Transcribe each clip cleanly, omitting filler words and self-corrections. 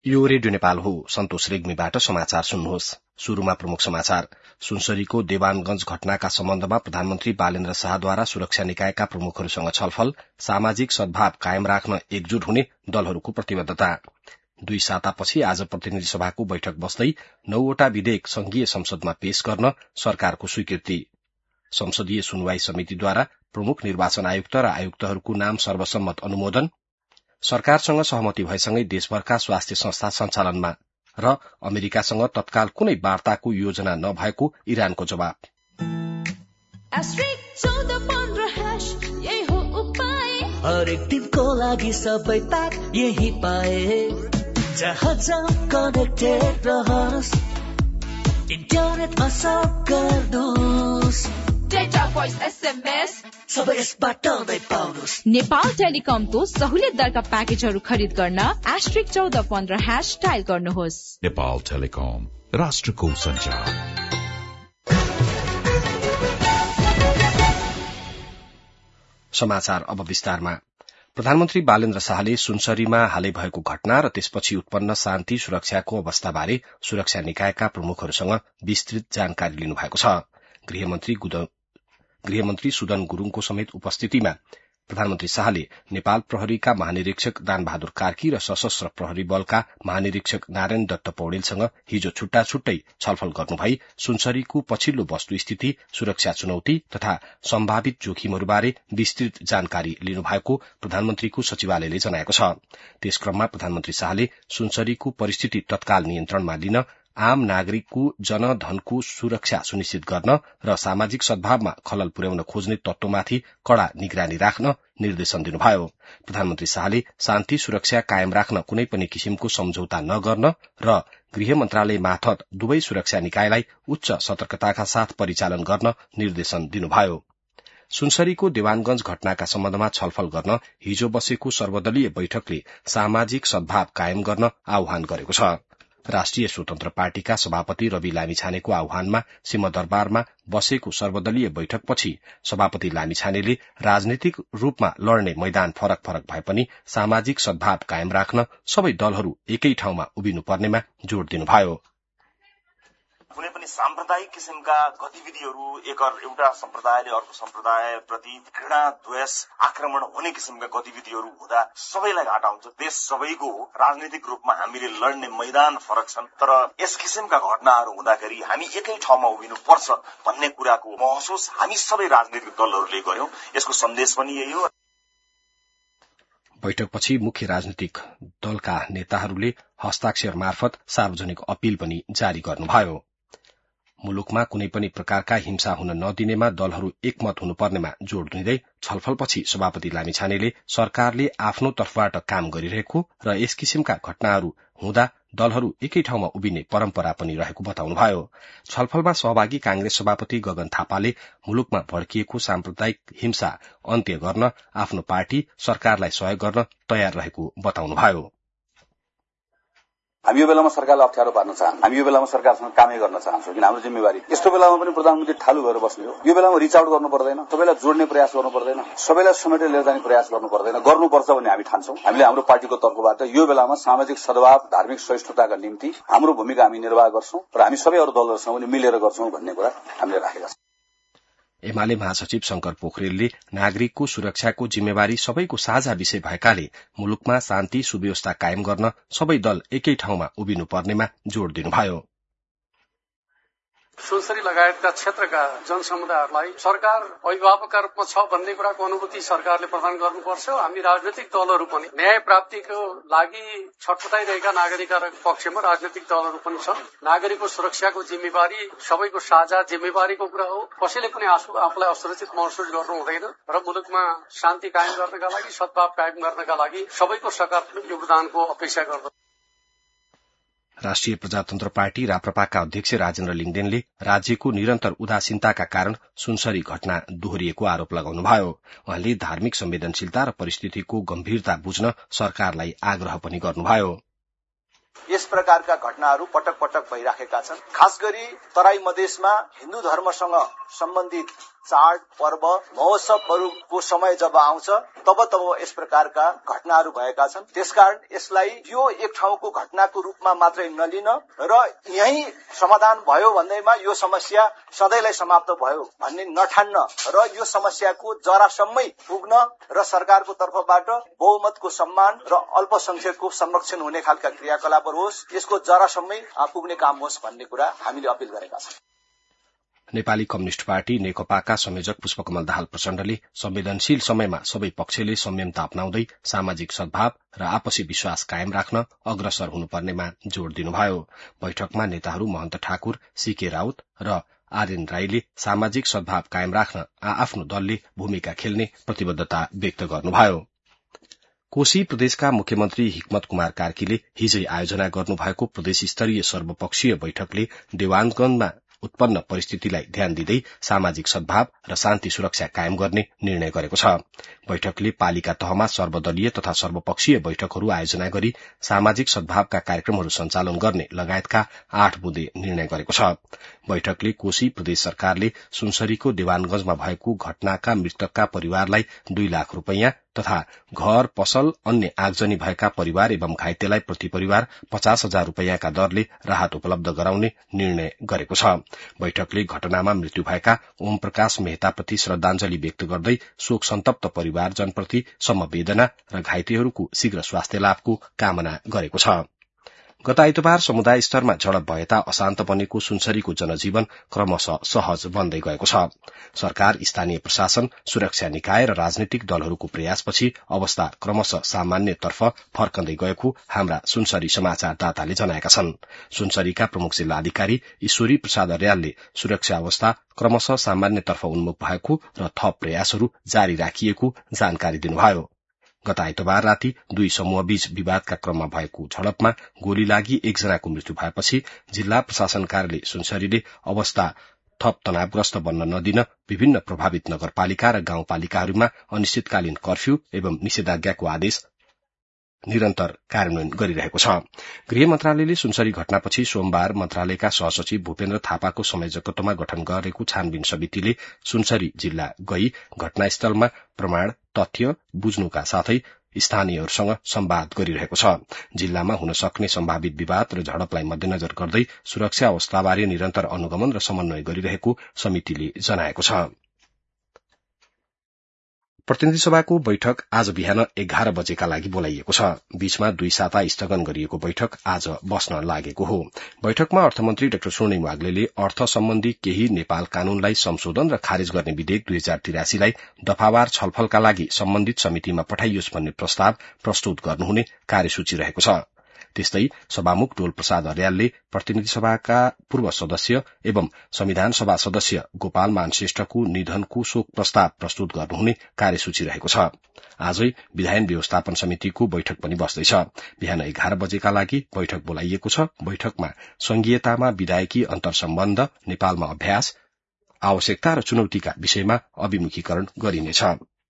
यो रेडियो नेपाल हो। सन्तोष रेग्मीबाट समाचार सुन्नुहोस्। शुरूमा प्रमुख समाचार। सुनसरीको देवानगंज घटनाका सम्बन्धमा प्रधानमन्त्री बालेन्द्र शाहद्वारा सुरक्षा निकायका प्रमुखहरूसँग छलफल, सामाजिक सद्भाव कायम राख्न एकजुट हुने दलहरूको प्रतिबद्धता। 2 सातापछि आज प्रतिनिधि सभाको बैठक बस्दै 9वटा विधेयक संघीय संसदमा पेश गर्न सरकारको स्वीकृति। संसदीय सुनवाई समितिद्वारा प्रमुख निर्वाचन आयुक्त र आयुक्तहरूको नाम सर्वसम्मत अनुमोदन। सरकारसँग सहमति भएसँगै देशभरका स्वास्थ्य संस्था सञ्चालनमा र अमेरिकासँग तत्काल कुनै वार्ताको योजना नभएको इरानको जवाब। हरेक दिनको लागि सबै प्याक यही पाए, जहाँ जहाँ कनेक्टेड रहनुहोस्, इन्टरनेटमा सब गर्नुहोस्, डेटा भोइस एसएमएस सबै यसबाट नै पाउनुहोस्। नेपाल टेलिकमको सहुलियत दरका प्याकेजहरू खरिद गर्न *1415# डायल गर्नुहोस्। नेपाल टेलिकम, राष्ट्रको सञ्चार। समाचार अब विस्तारमा। प्रधानमन्त्री बालेन्द्र शाहले सुनसरीमा हालै भएको घटना र त्यसपछि उत्पन्न शान्ति सुरक्षाको अवस्थाबारे सुरक्षा निकायका प्रमुखहरूसँग विस्तृत जानकारी लिनुभएको छ। गृहमन्त्री सुदन गुरूङको समेत उपस्थितिमा प्रधानमन्त्री शाहले नेपाल प्रहरीका महानिरीक्षक दानबहादुर कार्की र सशस्त्र प्रहरी बलका महानिरीक्षक नारायण दत्त पौडेलसँग हिजो छुट्टा छुट्टै छलफल गर्नुभई सुनसरीको पछिल्लो वस्तुस्थिति, सुरक्षा चुनौती तथा सम्भावित जोखिमहरूबारे विस्तृत जानकारी लिनुभएको प्रधानमन्त्रीको सचिवालयले जनाएको छ। त्यसक्रममा प्रधानमन्त्री शाहले सुनसरीको परिस्थिति तत्काल नियन्त्रणमा लिन, आम नागरिकको जनधनको सुरक्षा सुनिश्चित गर्न र सामाजिक सद्भावमा खलल पुर्याउन खोज्ने तत्वमाथि कड़ा निगरानी राख्न निर्देशन दिनुभयो। प्रधानमन्त्री शाहले शान्ति सुरक्षा कायम राख्न कुनै पनि किसिमको सम्झौता नगर्न र गृह मन्त्रालय मार्फत दुवै सुरक्षा निकायलाई उच्च सतर्कताका साथ परिचालन गर्न निर्देशन दिनुभयो। सुनसरीको देवानगंज घटनाका सम्बन्धमा छलफल गर्न हिजो बसेको सर्वदलीय बैठकले सामाजिक सद्भाव कायम गर्न आह्वान गरेको छ। राष्ट्रिय स्वतन्त्र पार्टीका सभापति रवि लामिछानेको आह्वानमा सिंहदरबारमा बसेको सर्वदलीय बैठकपछि सभापति लामिछानेले राजनीतिक रूपमा लड्ने मैदान फरक फरक भए पनि सामाजिक सद्भाव कायम राख्न सबै दलहरू एकै ठाउँमा उभिनुपर्नेमा जोड़ दिनुभयो। कुनै पनि साम्प्रदायिक किसिमका गतिविधिहरू एउटा सम्प्रदायले अर्को सम्प्रदायप्रति घृणा, द्वेष, आक्रमण हुने किसिमका गतिविधिहरू हुँदा सबैलाई घाटा हुन्छ। देश सबैको हो। राजनीतिक रूपमा हामीले लड्ने मैदान फरक छन्, तर यस किसिमका घटनाहरू हुँदाखेरि हामी एकै ठाउँमा उभिनुपर्छ भन्ने कुराको महसुस हामी सबै राजनीतिक दलहरूले गर्यौं। यसको सन्देश पनि यही हो। बैठकपछि मुख्य राजनीतिक दलका नेताहरूले हस्ताक्षर मार्फत सार्वजनिक अपील पनि जारी गर्नुभयो। मुलुकमा कुनै पनि प्रकारका हिंसा हुन नदिनेमा दलहरू एकमत हुनुपर्नेमा जोड़ दिँदै छलफलपछि सभापति लामिछानेले सरकारले आफ्नो तर्फबाट काम गरिरहेको र यस किसिमका घटनाहरू हुँदा दलहरू एकै ठाउँमा उभिने परम्परा पनि रहेको बताउनुभयो। छलफलमा सहभागी कांग्रेस सभापति गगन थापाले मुलुकमा भड्किएको साम्प्रदायिक हिंसा अन्त्य गर्न आफ्नो पार्टी सरकारलाई सहयोग गर्न तयार रहेको बताउनुभयो। हामी यो बेलामा सरकारलाई अप्ठ्यारो पार्न चाहन्छौं। हामी यो बेलामा सरकारसँग कामै गर्न चाहन्छौं, किन हाम्रो जिम्मेवारी यस्तो बेलामा पनि प्रधानमन्त्री ठालु भएर बस्ने हो। यो बेलामा रिच आउट गर्नु पर्दैन, सबैलाई जोड्ने प्रयास गर्नु पर्दैन, सबैलाई समेटेर लिएर जाने प्रयास गर्नु पर्दैन, गर्नुपर्छ भन्ने हामी ठान्छौं। हामीले हाम्रो पार्टीको तर्फबाट यो बेलामा सामाजिक सद्भाव, धार्मिक सहिष्णुताका निम्ति हाम्रो भूमिका हामी निर्वाह गर्छौं र हामी सबै अरू दलहरूसँग पनि मिलेर गर्छौं भन्ने कुरा हामीले राखेका छौं। एमाले महासचिव शंकर पोखरेलले नागरिकको सुरक्षाको जिम्मेवारी सबैको साझा विषय भएकाले मुलुकमा शान्ति सुव्यवस्था कायम गर्न सबै दल एकै ठाउँमा उभिनुपर्नेमा जोड़ दिनुभयो। सुनसरी लगायतका क्षेत्रका जनसमुदायहरूलाई सरकार अभिभावकका रूपमा छ भन्ने कुराको अनुभूति सरकारले प्रदान गर्नुपर्छ। हामी राजनैतिक दलहरू पनि न्याय प्राप्तिको लागि छटपटाइरहेका नागरिकहरूको पक्षमा राजनैतिक दलहरू पनि छन्। नागरिकको सुरक्षाको जिम्मेवारी सबैको साझा जिम्मेवारीको कुरा हो। कसैले पनि आफूलाई असुरक्षित महसुस गर्नु हुँदैन र मुलुकमा शान्ति कायम गर्नका लागि, सद्भाव कायम गर्नका लागि सबैको सकारात्मक योगदानको अपेक्षा गर्दछ। राष्ट्रिय प्रजातन्त्र पार्टी राप्रपाका अध्यक्ष राजेन्द्र लिङदेनले राज्यको निरन्तर उदासीनताका कारण सुनसरी घटना दोहोरिएको आरोप लगाउनुभयो। उहाँले धार्मिक संवेदनशीलता र परिस्थितिको गम्भीरता बुझ्न सरकारलाई आग्रह पनि गर्नुभयो। यस प्रकारका घटनाहरू पटक पटक भइराखेका छन्। खास गरी तराई मधेसमा हिन्दू धर्मसँग सम्बन्धित चाड पर्व महोत्सवहरूको समय जब आउँछ तब यस प्रकारका घटनाहरू भएका छन्। त्यसकारण यसलाई यो एक ठाउँको घटनाको रूपमा मात्रै नलिन र यही समाधान भयो भन्दैमा यो समस्या सधैँलाई समाप्त भयो भन्ने नठान्न र यो समस्याको जरासम्मै पुग्न र सरकारको तर्फबाट बहुमतको सम्मान र अल्पसंख्यकको संरक्षण हुने खालका क्रियाकलापहरू होस्, यसको जरासम्मै पुग्ने काम होस् भन्ने कुरा हामीले अपील गरेका छौं। नेपाली कम्युनिष्ट पार्टी नेकपाका संयोजक पुष्पकमल दाहाल प्रचण्डले संवेदनशील समयमा सबै पक्षले संयमता अपनाउँदै सामाजिक सद्भाव र आपसी विश्वास कायम राख्न अग्रसर हुनुपर्नेमा जोड़ दिनुभयो। बैठकमा नेताहरू महन्त ठाकुर, सीके राउत र आर्यन राईले सामाजिक सद्भाव कायम राख्न आफ्नो दलले भूमिका खेल्ने प्रतिबद्धता व्यक्त गर्नुभयो। कोशी प्रदेशका मुख्यमन्त्री हिक्मत कुमार कार्कीले हिजै आयोजना गर्नुभएको प्रदेश स्तरीय सर्वपक्षीय बैठकले देवानगञ्जमा उत्पन्न परिस्थितिलाई ध्यान दिँदै सामाजिक सद्भाव र शान्ति सुरक्षा कायम गर्ने निर्णय गरेको छ। बैठकले पालिका तहमा सर्वदलीय तथा सर्वपक्षीय बैठकहरू आयोजना गरी सामाजिक सद्भावका कार्यक्रमहरू सञ्चालन गर्ने लगायतका 8 बुँदे निर्णय गरेको छ। बैठकले कोशी प्रदेश सरकारले सुनसरीको देवानगञ्जमा भएको घटनाका मृतकका परिवारलाई 2 लाख रूपैयाँ तथा घर, पसल, अन्य आगजनी भएका परिवार एवं घाइतेलाई प्रति परिवार 50,000 रूपैयाँका दरले राहत उपलब्ध गराउने निर्णय गरेको छ। बैठकले घटनामा मृत्यु भएका ओम प्रकाश मेहताप्रति श्रद्धाञ्जली व्यक्त गर्दै शोक सन्तप्त परिवारजनप्रति समवेदना र घाइतेहरूको शीघ्र स्वास्थ्य लाभको कामना गरेको छ। गत आइतबार समुदाय स्तरमा झडप भएता अशान्त बनेको सुनसरीको जनजीवन क्रमशः सहज बन्दै गएको छ। सरकार, स्थानीय प्रशासन, सुरक्षा निकाय र राजनीतिक दलहरूको प्रयासपछि अवस्था क्रमशः सामान्यतर्फ फर्कँदै गएको हाम्रा सुनसरी समाचारदाताले जनाएका छन्। सुनसरीका प्रमुख जिल्ला अधिकारी ईश्वरी प्रसाद अर्यालले सुरक्षा अवस्था क्रमशः सामान्यतर्फ उन्मुख भएको र थप प्रयासहरू जारी राखिएको जानकारी दिनुभयो। गत आइतबार राति 2 समूहबीच विवादका क्रममा भएको झडपमा गोली लागि 1 जनाको मृत्यु भएपछि जिल्ला प्रशासन कार्यालय सुनसरीले अवस्था थप तनावग्रस्त बन्न नदिन विभिन्न प्रभावित नगरपालिका र गाउँपालिकाहरूमा अनिश्चितकालीन कर्फ्यू एवं निषेधाज्ञाको आदेश निरन्तर कार्यान्वयन गरिरहेको छ। गृह मन्त्रालयले सुनसरी घटनापछि सोमबार मन्त्रालयका सहसचिव भूपेन्द्र थापाको संयोजकत्वमा गठन गरेको छानबिन समितिले सुनसरी जिल्ला गई घटनास्थलमा प्रमाण तथ्य बुझ्नुका साथै स्थानीयहरूसँग संवाद गरिरहेको छ। जिल्लामा हुन सक्ने सम्भावित विवाद र झडपलाई मध्यनजर गर्दै सुरक्षा अवस्थाबारे निरन्तर अनुगमन र समन्वय गरिरहेको समितिले जनाएको छ। प्रतिनिधि सभाको बैठक आज बिहान 11 बजेका लागि बोलाइएको छ। बीचमा 2 साता स्थगन गरिएको बैठक आज बस्न लागेको हो। बैठकमा अर्थमन्त्री डाक्टर स्वर्णिम वाग्लेले अर्थ सम्बन्धी केही नेपाल कानूनलाई संशोधन र खारेज गर्ने विधेयक 2083 लाई दफावार छलफलका लागि सम्बन्धित समितिमा पठाइयोस् भन्ने प्रस्ताव प्रस्तुत गर्नुहुने कार्यसूची रहेको छ। त्यस्तै सभामुख डोल प्रसाद अर्यालले प्रतिनिधि सभाका पूर्व सदस्य एवं संविधान सभा सदस्य गोपाल मान श्रेष्ठको निधनको शोक प्रस्ताव प्रस्तुत गर्नुहुने कार्यसूची रहेको छ। आजै विधायन व्यवस्थापन समितिको बैठक पनि बस्दैछ। बिहान 11 बजेका लागि बैठक बोलाइएको छ। बैठकमा संघीयतामा विधायकी अन्तर्सम्बन्ध, नेपालमा अभ्यास, आवश्यकता र चुनौतीका विषयमा अभिमुखीकरण गरिनेछ।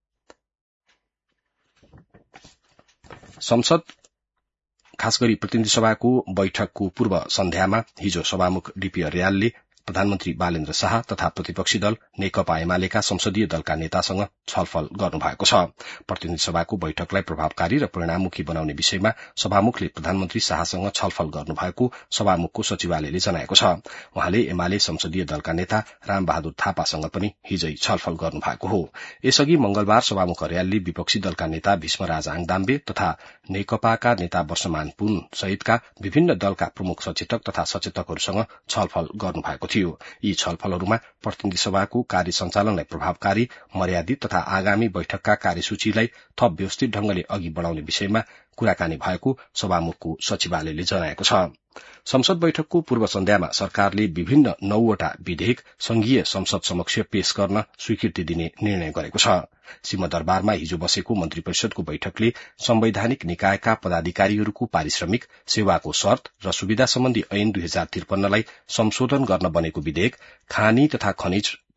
संसद खास गरी प्रतिनिधि सभाको बैठकको पूर्व सन्ध्यामा हिजो सभामुख डीपी अर्यालले प्रधानमन्त्री बालेन्द्र शाह तथा प्रतिपक्षी दल नेकपा एमालेका संसदीय दलका नेतासँग छलफल गर्नुभएको छ। प्रतिनिधि सभाको बैठकलाई प्रभावकारी र परिणाममुखी बनाउने विषयमा सभामुखले प्रधानमन्त्री शाहसँग छलफल गर्नुभएको सभामुखको सचिवालयले जनाएको छ। उहाँले एमाले संसदीय दलका नेता रामबहादुर थापासँग पनि हिजै छलफल गर्नुभएको हो। यसअघि मंगलबार सभामुख अर्यालले विपक्षी दलका नेता भीष्मराज आङदाम्बे तथा नेकपाका नेता वर्षमान पुन सहितका विभिन्न दलका प्रमुख सचेतक तथा सचेतकहरूसँग छलफल गर्नुभएको थियो। यी छलफलहरूमा प्रतिनिधि सभाको कार्य सञ्चालनलाई प्रभावकारी, मर्यादित तथा आगामी बैठकका कार्यसूचीलाई थप व्यवस्थित ढंगले अघि बढ़ाउने विषयमा कुराकानी भएको सभामुखको सचिवालयले जनाएको छ। संसद बैठकको पूर्व सन्ध्यामा सरकारले विभिन्न 9वटा विधेयक संघीय संसद समक्ष पेश गर्न स्वीकृति दिने निर्णय गरेको छ। सिंहदरबारमा हिजो बसेको मन्त्री परिषदको बैठकले संवैधानिक निकायका पदाधिकारीहरूको पारिश्रमिक, सेवाको शर्त र सुविधा सम्बन्धी ऐन 2053 लाई संशोधन गर्न बनेको विधेयक, खानी तथा खनिज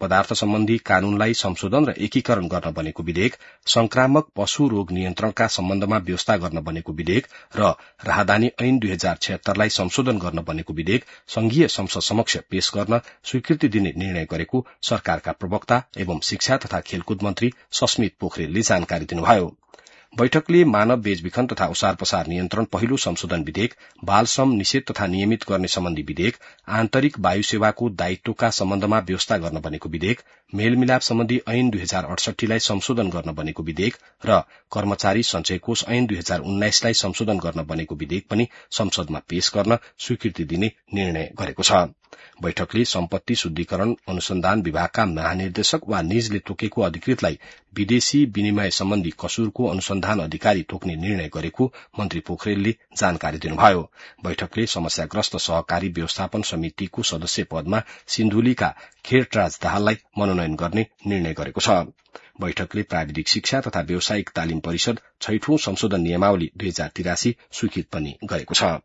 पदार्थ सम्बन्धी कानूनलाई संशोधन र एकीकरण गर्न बनेको विधेयक, संक्रामक पशु रोग नियन्त्रणका सम्बन्धमा व्यवस्था गर्न बनेको विधेयक र राहदानी ऐन 2076 लाई संशोधन गर्न बनेको विधेयक संघीय संसद समक्ष पेश गर्न स्वीकृति दिने निर्णय गरेको सरकारका प्रवक्ता एवं शिक्षा तथा खेलकुद मन्त्री सस्मित पोखरेलले जानकारी दिनुभयो। बैठकले मानव बेचबिखन तथा ओसार पसार नियन्त्रण पहिलो संशोधन विधेयक, बाल श्रम निषेध तथा नियमित गर्ने सम्बन्धी विधेयक, आन्तरिक वायु सेवाको दायित्वका सम्बन्धमा व्यवस्था गर्न बनेको विधेयक, मेलमिलाप सम्बन्धी ऐन 2068 लाई संशोधन गर्न बनेको विधेयक र कर्मचारी सञ्चय कोष ऐन 2019 लाई संशोधन गर्न बनेको विधेयक पनि संसदमा पेश गर्न स्वीकृति दिने निर्णय गरेको छ। बैठकले सम्पत्ति शुद्धिकरण अनुसन्धान विभागका महानिर्देशक वा निजले तोकेको अधिकृतलाई विदेशी विनिमय सम्बन्धी कसुरको अनुसन्धान अधिकारी तोक्ने निर्णय गरेको मन्त्री पोखरेलले जानकारी दिनुभयो। बैठकले समस्याग्रस्त सहकारी व्यवस्थापन समितिको सदस्य पदमा सिन्धुलीका खेरराज दाहाललाई मनोनयन गर्ने निर्णय गरेको छ। बैठकले प्राविधिक शिक्षा तथा व्यावसायिक तालिम परिषद 6औं संशोधन नियमावली 2083 स्वीकृत पनि गरेको छ।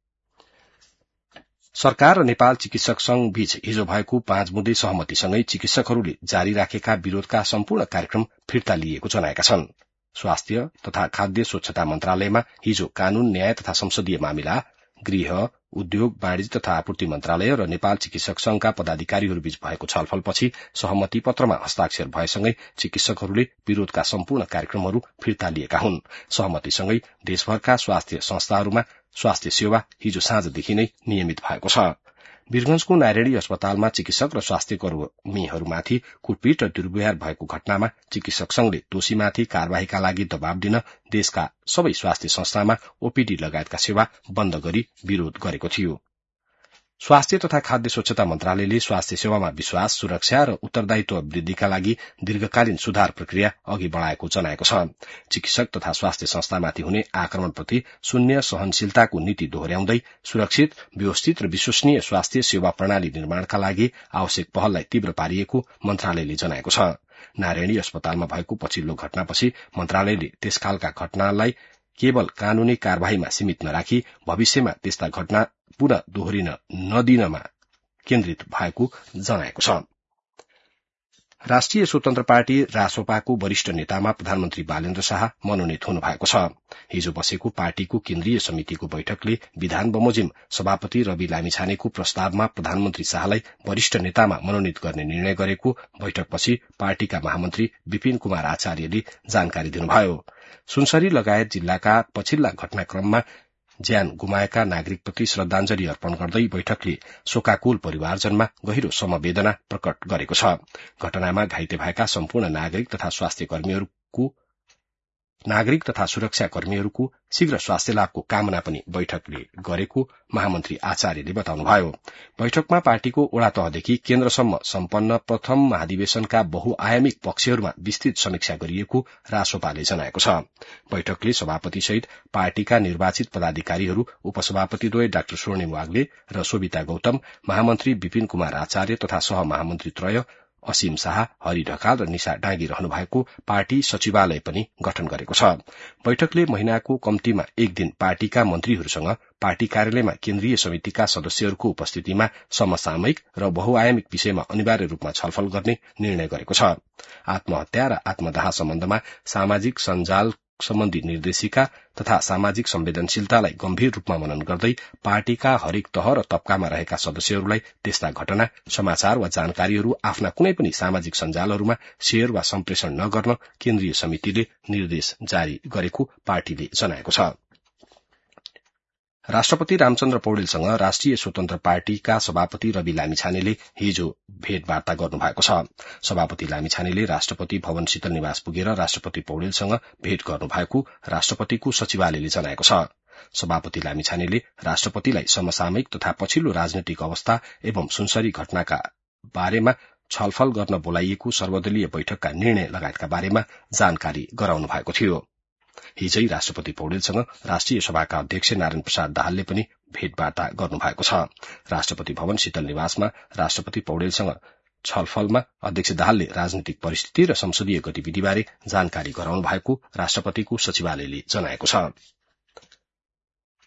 सरकार र नेपाल चिकित्सक संघ बीच हिजो भएको 5 बुँदे सहमतिसँगै चिकित्सकहरूले जारी राखेका विरोधका सम्पूर्ण कार्यक्रम फिर्ता लिएको जनाएका छन्। स्वास्थ्य तथा खाद्य स्वच्छता मन्त्रालयमा हिजो कानून, न्याय तथा संसदीय मामिला, गृह, उद्योग, वाणिज्य तथा आपूर्ति मन्त्रालय र नेपाल चिकित्सक संघका पदाधिकारीहरूबीच भएको छलफलपछि सहमति पत्रमा हस्ताक्षर भएसँगै चिकित्सकहरूले विरोधका सम्पूर्ण कार्यक्रमहरू फिर्ता लिएका हुन्। सहमतिसँगै देशभरका स्वास्थ्य संस्थाहरूमा स्वास्थ्य सेवा हिजो साँझदेखि नै नियमित भएको छ। वीरगंजको नारायणी अस्पतालमा चिकित्सक र स्वास्थ्य कर्मीहरूमाथि कुटपिट र दुर्व्यवहार भएको घटनामा चिकित्सक संघले दोषीमाथि कार्यवाहीका लागि दबाव दिन देशका सबै स्वास्थ्य संस्थामा ओपीडी लगायतका सेवा बन्द गरी विरोध गरेको थियो। स्वास्थ्य तथा खाद्य स्वच्छता मन्त्रालयले स्वास्थ्य सेवामा विश्वास, सुरक्षा र उत्तरदायित्व वृद्धिका लागि दीर्घकालीन सुधार प्रक्रिया अघि बढ़ाएको जनाएको छ। चिकित्सक तथा स्वास्थ्य संस्थामाथि हुने आक्रमणप्रति शून्य सहनशीलताको नीति दोहोर्याउँदै सुरक्षित, व्यवस्थित र विश्वसनीय स्वास्थ्य सेवा प्रणाली निर्माणका लागि आवश्यक पहललाई तीव्र पारिएको मन्त्रालयले जनाएको छ। नारायणी अस्पतालमा भएको पछिल्लो घटनापछि मन्त्रालयले त्यसकालका घटनालाई केवल कानूनी कार्यवाहीमा सीमित नराखी भविष्यमा त्यस्ता घटना पुनः दोहोरिन नदिनमा केन्द्रित भएको जनाएको छ। राष्ट्रिय स्वतन्त्र पार्टी रासोपाको वरिष्ठ नेतामा प्रधानमन्त्री बालेन्द्र शाह मनोनित हुनु भएको छ। हिजो बसेको पार्टीको केन्द्रीय समितिको बैठकले विधान बमोजिम सभापति रवि लामिछानेको प्रस्तावमा प्रधानमन्त्री शाहलाई वरिष्ठ नेतामा मनोनित गर्ने निर्णय गरेको बैठकपछि पार्टीका महामन्त्री विपिन कुमार आचार्यले जानकारी दिनुभयो। सुनसरी लगायत जिल्लाका पछिल्ला घटनाक्रममा ज्यान गुमाएका नागरिकप्रति श्रद्धाञ्जली अर्पण गर्दै बैठकले शोकाकुल परिवारजनमा गहिरो समवेदना प्रकट गरेको छ। घटनामा घाइते भएका सम्पूर्ण नागरिक तथा सुरक्षा कर्मीहरूको शीघ्र स्वास्थ्य लाभको कामना पनि बैठकले गरेको महामन्त्री आचार्यले बताउनुभयो। बैठकमा पार्टीको वडा तहदेखि केन्द्रसम्म सम्पन्न प्रथम महाधिवेशनका बहुआयामिक पक्षहरूमा विस्तृत समीक्षा गरिएको रासोपाले जनाएको छ। बैठकले सभापतिसहित पार्टीका निर्वाचित पदाधिकारीहरू, उपसभापतिद्वय डाक्टर स्वर्णिम वाग्ले र सोभिता गौतम, महामन्त्री विपिन कुमार आचार्य तथा सहमहामन्त्री त्रय असीम शाह, हरि ढकाल र निशा डाँगी रहनु भएको पार्टी सचिवालय पनि गठन गरेको छ। बैठकले महिनाको कम्तीमा एक दिन पार्टीका मन्त्रीहरूसँग पार्टी कार्यालयमा केन्द्रीय समितिका सदस्यहरूको उपस्थितिमा समसामयिक र बहुआयामिक विषयमा अनिवार्य रूपमा छलफल गर्ने निर्णय गरेको छ। आत्महत्या र आत्मदाह सम्बन्धमा सामाजिक सञ्जाल सम्बन्धी निर्देशिका तथा सामाजिक संवेदनशीलतालाई गम्भीर रूपमा मनन गर्दै पार्टीका हरेक तह र तबकामा रहेका सदस्यहरूलाई त्यस्ता घटना, समाचार वा जानकारीहरू आफ्ना कुनै पनि सामाजिक सञ्जालहरूमा शेयर वा सम्प्रेषण नगर्न केन्द्रीय समितिले निर्देश जारी गरेको पार्टीले जनाएको छ। राष्ट्रपति रामचन्द्र पौडेलसँग राष्ट्रिय स्वतन्त्र पार्टीका सभापति रवि लामिछानेले हिजो भेटवार्ता गर्नुभएको छ। सभापति लामिछानेले राष्ट्रपति भवन शीतल निवास पुगेर राष्ट्रपति पौडेलसँग भेट गर्नुभएको राष्ट्रपतिको सचिवालयले जनाएको छ। सभापति लामिछानेले राष्ट्रपतिलाई समसामयिक तथा पछिल्लो राजनैतिक अवस्था एवं सुनसरी घटनाका बारेमा छलफल गर्न बोलाइएको सर्वदलीय बैठकका निर्णय लगायतका बारेमा जानकारी गराउनु भएको थियो। हिजै राष्ट्रपति पौडेलसँग राष्ट्रिय सभाका अध्यक्ष नारायण प्रसाद दाहालले पनि भेटवार्ता गर्नुभएको छ। राष्ट्रपति भवन शीतल निवासमा राष्ट्रपति पौडेलसँग छलफलमा अध्यक्ष दाहालले राजनीतिक परिस्थिति र संसदीय गतिविधिबारे जानकारी गराउनु भएको राष्ट्रपतिको सचिवालयले जनाएको छ।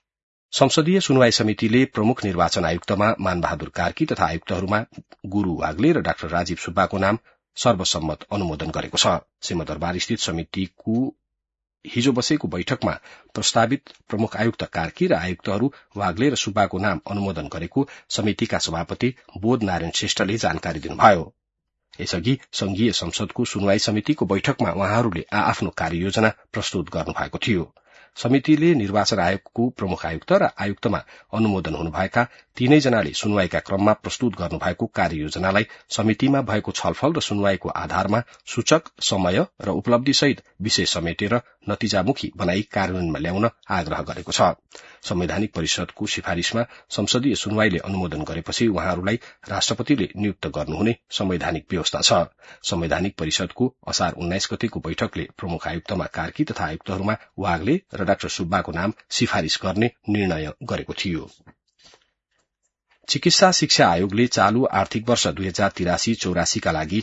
संसदीय सुनवाई समितिले प्रमुख निर्वाचन आयुक्तमा मानबहादुर कार्की तथा आयुक्तहरूमा गुरू वाग्ले र डाक्टर राजीव सुब्बाको नाम सर्वसम्मत अनुमोदन गरेको छ। सिंहदरबार स्थित समितिको हिजो बसेको बैठकमा प्रस्तावित प्रमुख आयुक्त कार्की र आयुक्तहरू वाग्ले र सुब्बाको नाम अनुमोदन गरेको समितिका सभापति बोध नारायण श्रेष्ठले जानकारी दिनुभयो। यसअघि संघीय संसदको सुनवाई समितिको बैठकमा उहाँहरूले आफ्नो कार्ययोजना प्रस्तुत गर्नुभएको थियो। समितिले निर्वाचन आयोगको प्रमुख आयुक्त र आयुक्तमा अनुमोदन हुनुभएका तीनैजनाले सुनवाईका क्रममा प्रस्तुत गर्नुभएको कार्ययोजनालाई समितिमा भएको छलफल र सुनवाईको आधारमा सूचक, समय र उपलब्धिसहित विषय समेटेर नतिजामुखी बनाई कार्यान्वयनमा ल्याउन आग्रह गरेको छ। संवैधानिक परिषदको सिफारिशमा संसदीय सुनवाईले अनुमोदन गरेपछि उहाँहरूलाई राष्ट्रपतिले नियुक्त गर्नुहुने संवैधानिक व्यवस्था छ। संवैधानिक परिषदको असार 19 गतेको बैठकले प्रमुख आयुक्तमा कार्की तथा आयुक्तहरूमा वाग्ले र डाक्टर सुब्बाको नाम सिफारिश गर्ने निर्णय गरेको थियो। चिकित्सा शिक्षा आयोगले चालू आर्थिक वर्ष 2083-84 का लागि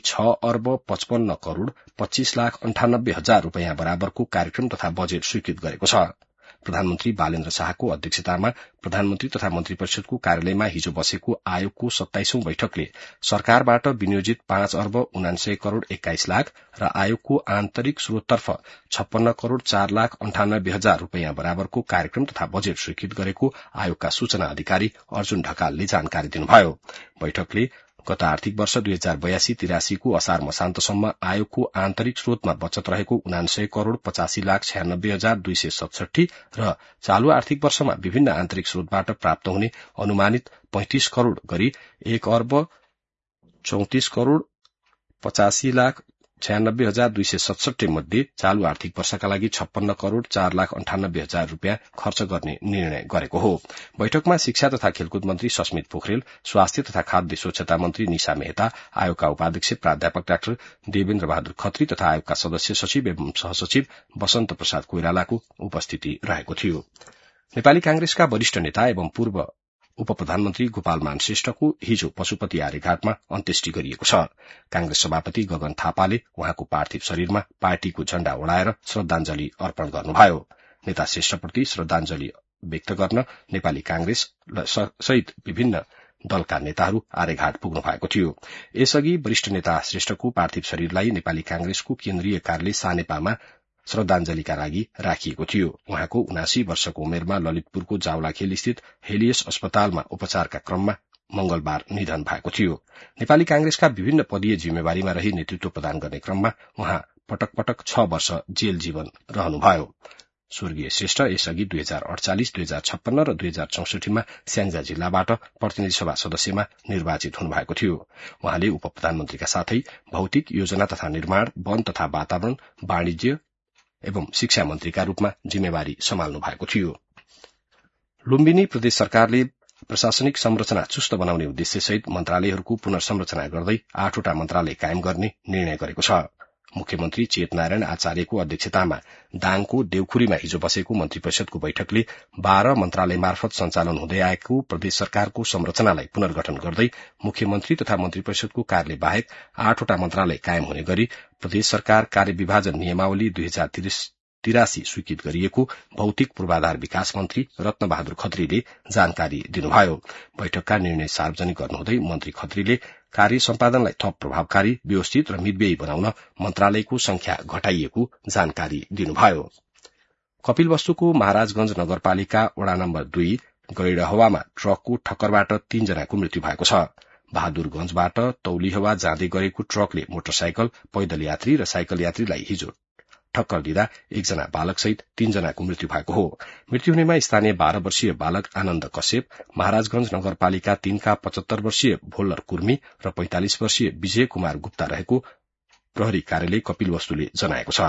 6,55,25,98,000 रूपियाँ बराबरको कार्यक्रम तथा बजेट स्वीकृत गरेको छ। प्रधानमन्त्री बालेन्द्र शाहको अध्यक्षतामा प्रधानमन्त्री तथा मन्त्री परिषदको कार्यालयमा हिजो बसेको आयोगको 27औं बैठकले सरकारबाट विनियोजित 5,49,21,00,000 र आयोगको आन्तरिक स्रोततर्फ 56,04,98,000 रूपियाँ बराबरको कार्यक्रम तथा बजेट स्वीकृत गरेको आयोगका सूचना अधिकारी अर्जुन ढकालले जानकारी दिनुभयो। बैठकले गत आर्थिक वर्ष 2082-83 को असार मसान्तसम्म आयोगको आन्तरिक स्रोतमा बचत रहेको 79,85,96,267 र चालू आर्थिक वर्षमा विभिन्न आन्तरिक स्रोतबाट प्राप्त हुने अनुमानित 35 करोड़ गरी 1,34,85,96,267 मध्ये चालू आर्थिक वर्षका लागि 56,04,98,000 रूपियाँ खर्च गर्ने निर्णय गरेको हो। बैठकमा शिक्षा तथा खेलकुद मन्त्री सस्मित पोखरेल, स्वास्थ्य तथा खाद्य स्वच्छता मन्त्री निशा मेहता, आयोगका उपाध्यक्ष प्राध्यापक डाक्टर देवेन्द्र बहादुर खत्री तथा आयोगका सदस्य सचिव एवं सहसचिव वसन्त प्रसाद कोइरालाको उपस्थिति रहेको थियो। नेपाली कांग्रेसका वरिष्ठ नेता एवं पूर्व उपप्रधानमन्त्री गोपालमान श्रेष्ठको हिजो पशुपति आर्यघाटमा अन्त्येष्टि गरिएको छ। कांग्रेस सभापति गगन थापाले उहाँको पार्थिव शरीरमा पार्टीको झण्डा ओढाएर श्रद्धाञ्जली अर्पण गर्नुभयो। नेता श्रेष्ठप्रति श्रद्धाञ्जली व्यक्त गर्न नेपाली कांग्रेस सहित विभिन्न दलका नेताहरू आर्यघाट पुग्नु भएको थियो। यसअघि वरिष्ठ नेता श्रेष्ठको पार्थिव शरीरलाई नेपाली कांग्रेसको केन्द्रीय कार्यालय सानेपामा श्रद्धाञ्जलीका लागि राखिएको थियो। उहाँको 79 वर्षको उमेरमा ललितपुरको जावलाखेल स्थित हेलियस अस्पतालमा उपचारका क्रममा मंगलबार निधन भएको थियो। नेपाली कांग्रेसका विभिन्न पदीय जिम्मेवारीमा रही नेतृत्व प्रदान गर्ने क्रममा उहाँ पटक पटक 6 वर्ष जेल जीवन रहनुभयो। स्वर्गीय श्रेष्ठ यसअघि 2048, 2056 र 2064 मा स्याङ्जा जिल्लाबाट प्रतिनिधि सभा सदस्यमा निर्वाचित हुनुभएको थियो। उहाँले उपप्रधानमन्त्रीका साथै भौतिक योजना तथा निर्माण, वन तथा वातावरण, वाणिज्य एवं शिक्षा मन्त्रीका रूपमा जिम्मेवारी सम्हाल्नु भएको थियो। लुम्बिनी प्रदेश सरकारले प्रशासनिक संरचना चुस्त बनाउने उद्देश्यसहित मन्त्रालयहरूको पुनर्संरचना गर्दै 8वटा मन्त्रालय कायम गर्ने निर्णय गरेको छ। मुख्यमन्त्री चेतनारायण आचार्यको अध्यक्षतामा दाङको देउखुरीमा हिजो बसेको मन्त्री परिषदको बैठकले 12 मन्त्रालय मार्फत सञ्चालन हुँदै आएको प्रदेश सरकारको संरचनालाई पुनर्गठन गर्दै मुख्यमन्त्री तथा मन्त्री परिषदको कार्यालय बाहेक 8वटा मन्त्रालय कायम हुने गरी प्रदेश सरकार कार्यविभाजन नियमावली 2083 स्वीकृत गरिएको भौतिक पूर्वाधार विकास मन्त्री रत्नबहादुर खत्रीले जानकारी दिनुभयो। बैठकका निर्णय सार्वजनिक गर्नुहुँदै मन्त्री खत्रीले कार्य सम्पादनलाई थप प्रभावकारी, व्यवस्थित र मितव्ययी बनाउन मन्त्रालयको संख्या घटाइएको जानकारी दिनुभयो। कपिलवस्तुको महाराजगंज नगरपालिका वडा नम्बर 2 गैरहवामा ट्रकको ठक्करबाट 3 जनाको मृत्यु भएको छ। बहादुरगंजबाट तौलिहवा जाँदै गरेको ट्रकले मोटरसाइकल, पैदल यात्री र साइकल यात्रीलाई हिजो ठक्कर दिँदा 1 जना बालकसहित 3 जनाको मृत्यु भएको हो। मृत्यु हुनेमा स्थानीय 12 वर्षीय बालक आनन्द कश्यप, महाराजगंज नगरपालिका 3 का 75 वर्षीय भोल्लर कुर्मी र 45 वर्षीय विजय कुमार गुप्ता रहेको प्रहरी कार्यालय कपिलवस्तुले जनाएको छ।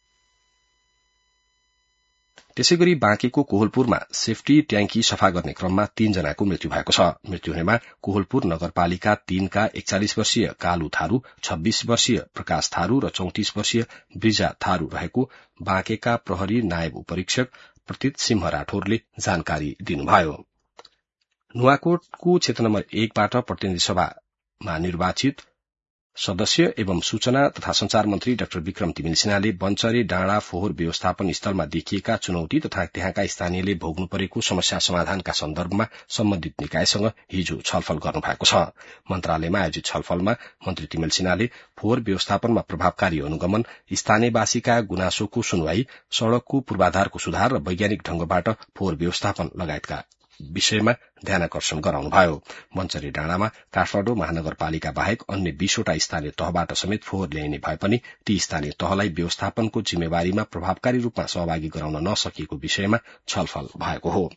त्यसैगरी बाँकेको कोहलपुरमा सेफ्टी ट्याङ्की सफा गर्ने क्रममा 3 जनाको मृत्यु भएको छ। मृत्यु हुनेमा कोहलपुर नगरपालिका 3 का 41 वर्षीय कालु थारू, 26 वर्षीय प्रकाश थारू र 34 वर्षीय ब्रिजा थारू रहेको बाँकेका प्रहरी नायब उपरीक्षक प्रतीत सिंह राठौरले जानकारी दिनुभयो। नुवाकोटको क्षेत्र नम्बर 1 बाट प्रतिनिधि सभामा निर्वाचित सदस्य एवं सूचना तथा संचार मन्त्री डाक्टर विक्रम तिमिल सिन्हाले बन्चरे डाँडा फोहोर व्यवस्थापन स्थलमा देखिएका चुनौती तथा त्यहाँका स्थानीयले भोग्नु परेको समस्या समाधानका सन्दर्भमा सम्बन्धित निकायसँग हिजो छलफल गर्नुभएको छ। मन्त्रालयमा आयोजित छलफलमा मन्त्री तिमिल सिन्हाले फोहोर व्यवस्थापनमा प्रभावकारी अनुगमन, स्थानीयवासीका गुनासोको सुनवाई, सड़कको पूर्वाधारको सुधार र वैज्ञानिक ढंगबाट फोहोर व्यवस्थापन लगायतका विषयमा ध्यानाकर्षण गराउनुभयो। बन्चरे डाँडामा काठमाडौँ महानगरपालिका बाहेक अन्य 20वटा स्थानीय तहबाट समेत फोहोर ल्याइने भए पनि ती स्थानीय तहलाई व्यवस्थापनको जिम्मेवारीमा प्रभावकारी रूपमा सहभागी गराउन नसकिएको विषयमा छलफल भएको हो।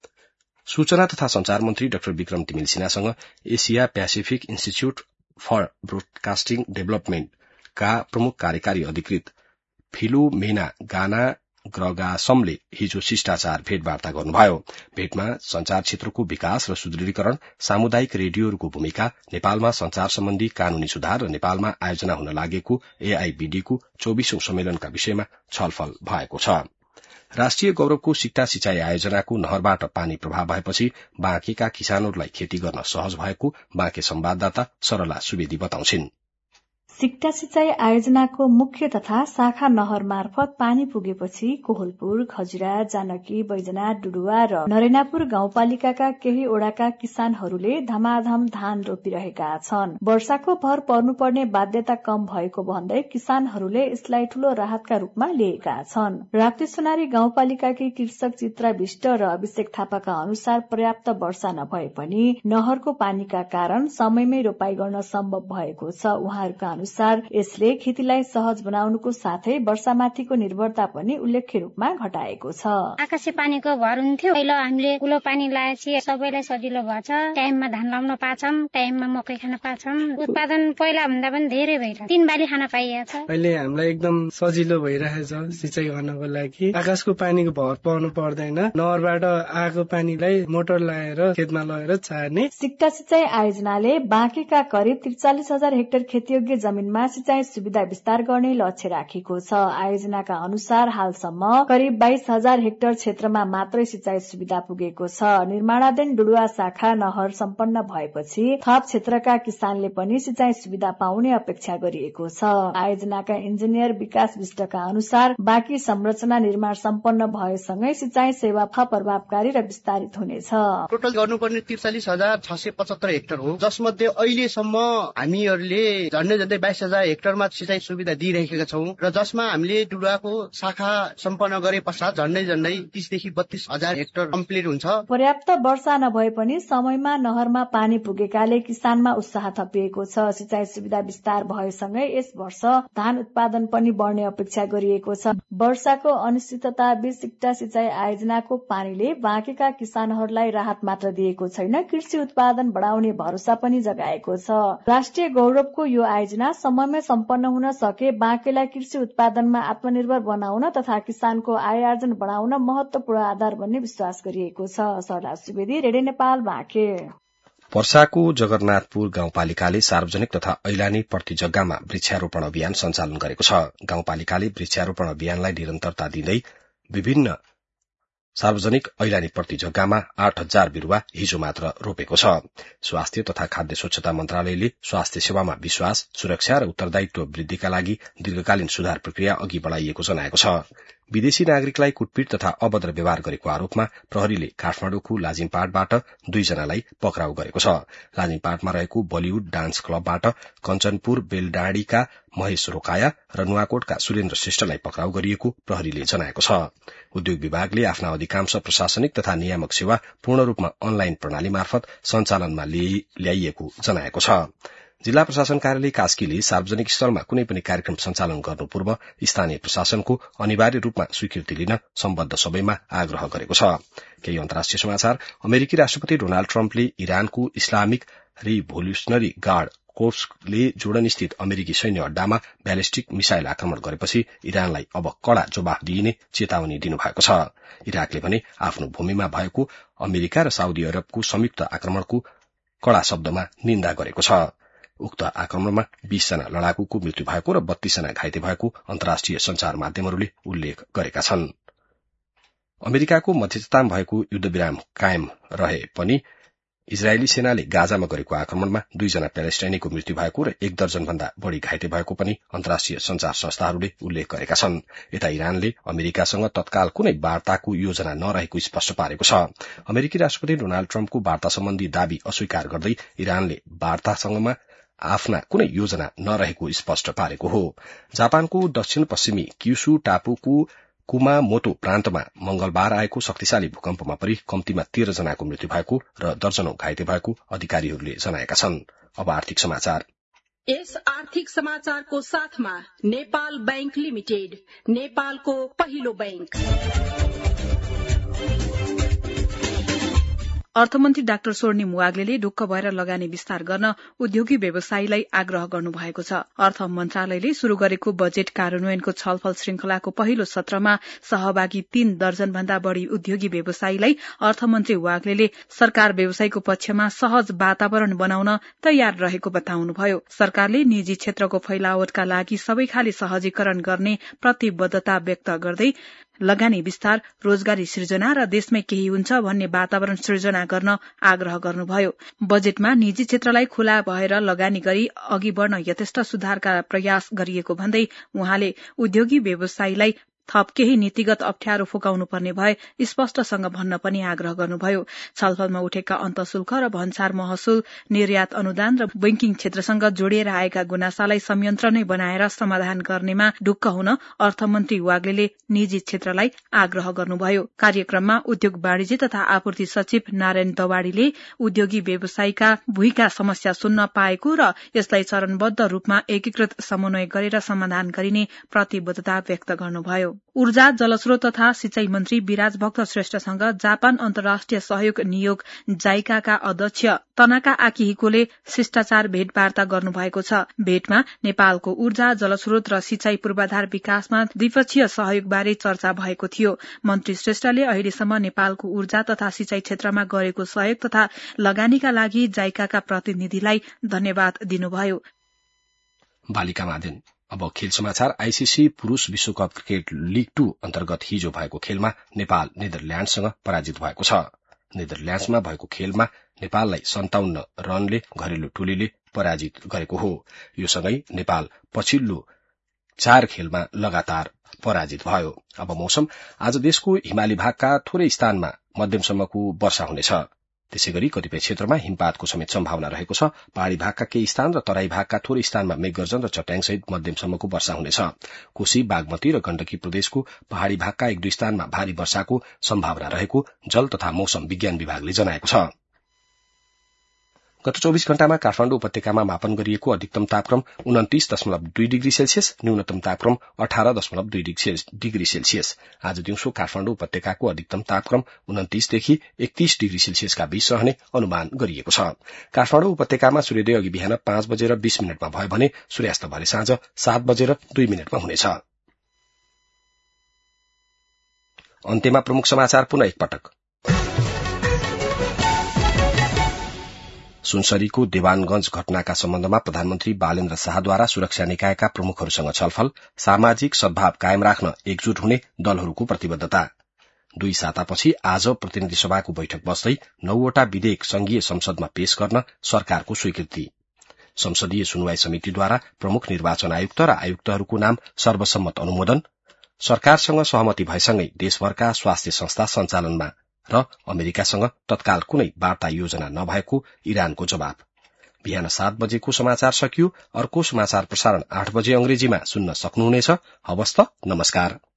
सूचना तथा संचार मन्त्री डाक्टर विक्रम तिमिल सिन्हासँग Asia Pacific institute for broadcasting डेभलपमेन्टका प्रमुख कार्यकारी अधिकृत फिलोमेना गाना ग्रगासमले हिजो शिष्टाचार भेटवार्ता गर्नुभयो। भेटमा संचार क्षेत्रको विकास र सुदृढीकरण, सामुदायिक रेडियोहरूको भूमिका, नेपालमा संचार सम्बन्धी कानूनी सुधार र नेपालमा आयोजना हुन लागेको एआईबीडीको 24औं सम्मेलनका विषयमा छलफल भएको छ। राष्ट्रिय गौरवको सिक्टा सिंचाई आयोजनाको नहरबाट पानी प्रवाह भएपछि बाँकेका किसानहरूलाई खेती गर्न सहज भएको बाँके संवाददाता सरला सुवेदी बताउँछिन्। सिक्टा सिंचाई आयोजनाको मुख्य तथा शाखा नहर मार्फत पानी पुगेपछि कोहलपुर, खजुरा, जानकी, बैजनाथ, डुडुवा र नरेनापुर गाउँपालिकाका केही ओडाका किसानहरूले धमाधम धान रोपिरहेका छन्। वर्षाको भर पर्नुपर्ने बाध्यता कम भएको भन्दै किसानहरूले यसलाई ठूलो राहतका रूपमा लिएका छन्। राप्तीसोनारी गाउँपालिकाकी कृषक चित्रा विष्ट र अभिषेक थापाका अनुसार पर्याप्त वर्षा नभए पनि नहरको पानीका कारण समयमै रोपाई गर्न सम्भव भएको छ। उहाँहरूका अनुसार यसले खेतीलाई सहज बनाउनुको साथै वर्षामाथिको निर्भरता पनि उल्लेख्य रूपमा घटाएको छ। आकाशे पानीको भर हुन्थ्यो, पहिलो हामीले कुलो पानी लगाएपछि सबैलाई सजिलो भएछ। टाइममा धान लाउन पाछौं, टाइममा मकै खान पाछौं। उत्पादन पहिला भन्दा पनि धेरै भइरहेछ, 3 बाली खान पाइएको छ। अहिले हामीलाई एकदम सजिलो भइरहेछ सिंचाइ गर्नको लागि। आकाशको पानीको भर पर्नु पर्दैन, नहरबाट आएको पानीलाई मोटर लगाएर खेतमा लगेर छार्ने। सिक्टा सिंचाई आयोजनाले बाँकेका करिब 43,000 हेक्टर खेतीयोग्य जमिनमा सिंचाई सुविधा विस्तार गर्ने लक्ष्य राखेको छ। आयोजनाका अनुसार हालसम्म करिब 22,000 हेक्टर क्षेत्रमा मात्रै सिंचाई सुविधा पुगेको छ। निर्माणाधीन डुडुवा शाखा नहर सम्पन्न भएपछि थप क्षेत्रका किसानले पनि सिंचाई सुविधा पाउने अपेक्षा गरिएको छ। आयोजनाका इन्जिनियर विकास विष्टका अनुसार बाँकी संरचना निर्माण सम्पन्न भएसँगै सिंचाई सेवा थप प्रभावकारी र विस्तारित हुनेछ। टोटल गर्नुपर्ने 43,675 हेक्टर हो, जसमध्ये अहिलेसम्म हामीहरूले झन्डै 22,000 हेक्टरमा सिंचाई सुविधा दिइरहेका छौं र जसमा हामीले डुडुवाको शाखा सम्पन्न गरे पश्चात झन्डै 30 देखि 32,000 हेक्टर कम्प्लिट हुन्छ। पर्याप्त वर्षा नभए पनि समयमा नहरमा पानी पुगेकाले किसानमा उत्साह थपिएको छ। सिंचाई सुविधा विस्तार भएसँगै यस वर्ष धान उत्पादन पनि बढ्ने अपेक्षा गरिएको छ। वर्षाको अनिश्चितता बीच सिक्टा सिंचाई आयोजनाको पानीले बाँकेका किसानहरूलाई राहत मात्र दिएको छैन, कृषि उत्पादन बढाउने भरोसा पनि जगाएको छ। राष्ट्रिय गौरवको यो आयोजना समयमै सम्पन्न हुन सके बाँकेलाई कृषि उत्पादनमा आत्मनिर्भर बनाउन तथा किसानको आय आर्जन बढाउन महत्वपूर्ण आधार बन्ने विश्वास गरिएको छ। सरला सुवेदी, रेडियो नेपाल, बाँके। पर्साको जगन्नाथपुर गाउँपालिकाले सार्वजनिक तथा ऐलानी प्रति जग्गामा वृक्षारोपण अभियान सञ्चालन गरेको छ। गाउँपालिकाले वृक्षारोपण अभियानलाई निरन्तरता दिँदै विभिन्न सार्वजनिक ऐलानी प्रति जग्गामा 8,000 बिरूवा हिजो मात्र रोपेको छ। स्वास्थ्य तथा खाद्य स्वच्छता मन्त्रालयले स्वास्थ्य सेवामा विश्वास, सुरक्षा र उत्तरदायित्व वृद्धिका लागि दीर्घकालीन सुधार प्रक्रिया अघि बढ़ाइएको जनाएको छ। विदेशी नागरिकलाई कुटपिट तथा अभद्र व्यवहार गरेको आरोपमा प्रहरीले काठमाडौँको लाजिमपाटबाट 2 जनालाई पक्राउ गरेको छ। लाजिमपाटमा रहेको बलिउड डान्स क्लबबाट कञ्चनपुर बेलडाँडीका महेश रोकाया र नुवाकोटका सुरेन्द्र श्रेष्ठलाई पक्राउ गरिएको प्रहरीले जनाएको छ। उद्योग विभागले आफ्ना अधिकांश प्रशासनिक तथा नियामक सेवा पूर्ण रूपमा अनलाइन प्रणाली मार्फत सञ्चालनमा ल्याइएको जनाएको छ। जिल्ला प्रशासन कार्यालय कास्कीले सार्वजनिक स्थलमा कुनै पनि कार्यक्रम सञ्चालन गर्नु पूर्व स्थानीय प्रशासनको अनिवार्य रूपमा स्वीकृति लिन सम्बद्ध सबैमा आग्रह गरेको छ। केही अन्तर्राष्ट्रिय समाचार। अमेरिकी राष्ट्रपति डोनाल्ड ट्रम्पले इरानको इस्लामिक रिभोल्युशनरी गार्ड कोर्प्सले जोर्डनस्थित अमेरिकी सैन्य अड्डामा ब्यालिस्टिक मिसाइल आक्रमण गरेपछि इरानलाई अब कड़ा जवाफ दिइने चेतावनी दिनुभएको छ। इराकले भने आफ्नो भूमिमा भएको अमेरिका र साउदी अरबको संयुक्त आक्रमणको कड़ा शब्दमा निन्दा गरेको छ। उक्त आक्रमणमा 20 जना लडाकुको मृत्यु भएको र 32 जना घाइते भएको अन्तर्राष्ट्रिय संचार माध्यमहरूले उल्लेख गरेका छन्। अमेरिकाको मध्यस्थतामा भएको युद्धविराम कायम रहे पनि इजरायली सेनाले गाजामा गरेको आक्रमणमा 2 जना प्यालेस्टाइनीको मृत्यु भएको र 1 दर्जन भन्दा बढ़ी घाइते भएको पनि अन्तर्राष्ट्रिय संचार संस्थाहरूले उल्लेख गरेका छन्। यता इरानले अमेरिकासँग तत्काल कुनै वार्ताको योजना नरहेको स्पष्ट पारेको छ। अमेरिकी राष्ट्रपति डोनाल्ड ट्रम्पको वार्ता सम्बन्धी दावी अस्वीकार गर्दै इरानले वार्तासँगमा आफ्ना कुनै योजना नरहेको स्पष्ट पारेको हो। जापानको दक्षिण पश्चिमी क्युसु टापुको कुमामोतो प्रान्तमा मंगलबार आएको शक्तिशाली भूकम्पमा परि कम्तीमा 13 जनाको मृत्यु भएको र दर्जनौं घाइते भएको अधिकारीहरूले जनाएका छन्। अब आर्थिक समाचार। यस आर्थिक समाचारको साथमा नेपाल बैंक लिमिटेड, नेपालको पहिलो बैंक। अर्थमन्त्री डाक्टर स्वर्णिम वाग्लेले ढुक्क भएर लगानी विस्तार गर्न उद्योगी व्यवसायीलाई आग्रह गर्नुभएको छ। अर्थ मन्त्रालयले शुरू गरेको बजेट कार्यान्वयनको छलफल श्रृंखलाको पहिलो सत्रमा सहभागी 3 दर्जन भन्दा बढ़ी उद्योगी व्यवसायीलाई अर्थमन्त्री वाग्लेले सरकार व्यवसायको पक्षमा सहज वातावरण बनाउन तयार रहेको बताउनुभयो। सरकारले निजी क्षेत्रको फैलावटका लागि सबै खाले सहजीकरण गर्ने प्रतिबद्धता व्यक्त गर्दै लगानी विस्तार, रोजगारी सृजना र देशमै केही हुन्छ भन्ने वातावरण सृजना गर्न आग्रह गर्नुभयो। बजेटमा निजी क्षेत्रलाई खुला भएर लगानी गरी अघि बढ़न यथेष्ट सुधारका प्रयास गरिएको भन्दै उहाँले उद्योगी व्यवसायीलाई थप केही नीतिगत अप्ठ्यारो फुकाउनु पर्ने भए स्पष्टसँग भन्न पनि आग्रह गर्नुभयो। छलफलमा उठेका अन्तशुल्क र भन्सार महसुल, निर्यात अनुदान र बैंकिङ क्षेत्रसँग जोडिएर आएका गुनासालाई संयन्त्रणै बनाएर समाधान गर्नेमा ढुक्क हुन अर्थमन्त्री वाग्लेले निजी क्षेत्रलाई आग्रह गर्नुभयो। कार्यक्रममा उद्योग वाणिज्य तथा आपूर्ति सचिव नारायण दवाड़ीले उद्योगी व्यवसायीका भूइँका समस्या सुन्न पाएको र यसलाई चरणबद्ध रूपमा एकीकृत समन्वय गरेर समाधान गरिने प्रतिबद्धता व्यक्त गर्नुभयो। ऊर्जा, जलस्रोत तथा सिंचाई मन्त्री विराज भक्त श्रेष्ठसँग जापान अन्तर्राष्ट्रिय सहयोग नियोग जाइकाका अध्यक्ष तनाका आकिहिकोले शिष्टाचार भेटवार्ता गर्नुभएको छ। भेटमा नेपालको ऊर्जा, जलस्रोत र सिंचाई पूर्वाधार विकासमा द्विपक्षीय सहयोगबारे चर्चा भएको थियो। मन्त्री श्रेष्ठले अहिलेसम्म नेपालको ऊर्जा तथा सिंचाई क्षेत्रमा गरेको सहयोग तथा लगानीका लागि जाइकाका प्रतिनिधिलाई धन्यवाद दिनुभयो। अब खेल समाचार। आईसीसी पुरूष विश्वकप क्रिकेट लीग 2 अन्तर्गत हिजो भएको खेलमा नेपाल नेदरल्याण्डसँग पराजित भएको छ। नेदरल्याण्ड्समा भएको खेलमा नेपाललाई 57 रनले घरेलु टोलीले पराजित गरेको हो। यो सँगै नेपाल पछिल्लो 4 खेलमा लगातार पराजित भयो। अब मौसम। आज देशको हिमाली भागका थोरै स्थानमा मध्यमसम्मको वर्षा हुनेछ। त्यसैगरी कतिपय क्षेत्रमा हिमपातको समेत सम्भावना रहेको छ। पहाड़ी भागका केही स्थान र तराई भागका थोरै स्थानमा मेघगर्जन र चट्याङसहित मध्यमसम्मको वर्षा हुनेछ। कोशी, बागमती र गण्डकी प्रदेशको पहाड़ी भागका 1-2 स्थानमा भारी वर्षाको सम्भावना रहेको जल तथा मौसम विज्ञान विभागले जनाएको छ। गत 24 घण्टामा काठमाडौँ उपत्यकामा मापन गरिएको अधिकतम तापक्रम 29.2 डिग्री सेल्सियस, न्यूनतम तापक्रम 18.2 डिग्री सेल्सियस। आज दिउँसो काठमाडौँ उपत्यकाको अधिकतम तापक्रम 29 देखि 31 डिग्री सेल्सियसका बीच रहने अनुमान गरिएको छ। काठमाडौँ उपत्यकामा सूर्योदय अघि बिहान 5:20 भयो भने सूर्यास्त भरे साँझ 7:02 हुनेछ। अन्त्यमा प्रमुख समाचार पुनः एकपटक। सुनसरीको देवानगंज घटनाका सम्बन्धमा प्रधानमन्त्री बालेन्द्र शाहद्वारा सुरक्षा निकायका प्रमुखहरूसँग छलफल, सामाजिक सद्भाव कायम राख्न एकजुट हुने दलहरूको प्रतिबद्धता। 2 सातापछि आज प्रतिनिधि सभाको बैठक बस्दै 9 वटा विधेयक संघीय संसदमा पेश गर्न सरकारको स्वीकृति। संसदीय सुनवाई समितिद्वारा प्रमुख निर्वाचन आयुक्त र आयुक्तहरूको नाम सर्वसम्मत अनुमोदन। सरकारसँग सहमति भएसँगै देशभरका स्वास्थ्य संस्था सञ्चालनमा र अमेरिकासँग तत्काल कुनै वार्ता योजना नभएको इरानको जवाब। बिहान 7 बजेको समाचार सकियो। अर्को समाचार प्रसारण 8 बजे अंग्रेजीमा सुन्न सक्नुहुनेछ। हवस् त, नमस्कार।